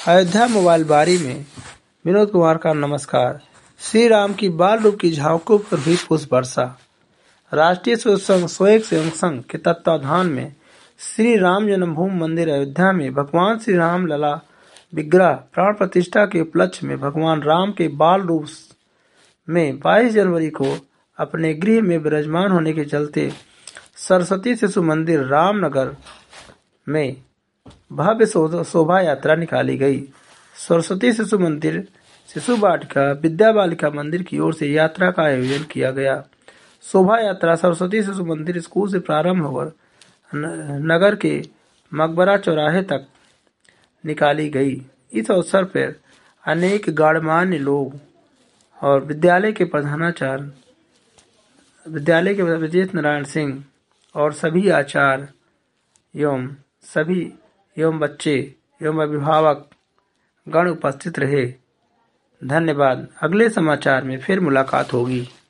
Ayodhya mobile बारी में विनोद कुमार का नमस्कार। श्री राम की बाल रूप की झांकों पर हुई पुष्प वर्षा। राष्ट्रीय स्वयं सेवक संघ के तत्वाधान में श्री राम जन्मभूमि मंदिर अयोध्या में भगवान श्री राम लला विग्रह प्राण प्रतिष्ठा के उपलक्ष्य में भगवान राम के बाल रूप में 22 जनवरी को अपने गृह में विराजमान होने के चलते सरस्वती शिशु मंदिर रामनगर में भव्य शोभा यात्रा निकाली गई। सरस्वती शिशु मंदिर, शिशु वाटिका, विद्या बालिका मंदिर की ओर से यात्रा का आयोजन किया गया। शोभा यात्रा सरस्वती शिशु मंदिर स्कूल से प्रारंभ होकर नगर के मकबरा चौराहे तक निकाली गई। इस अवसर पर अनेक गणमान्य लोग और विद्यालय के प्रधानाचार्य, विद्यालय के ब्रजेश नारायण सिंह और सभी आचार्य एवं बच्चे एवं अभिभावक गण उपस्थित रहे। धन्यवाद। अगले समाचार में फिर मुलाकात होगी।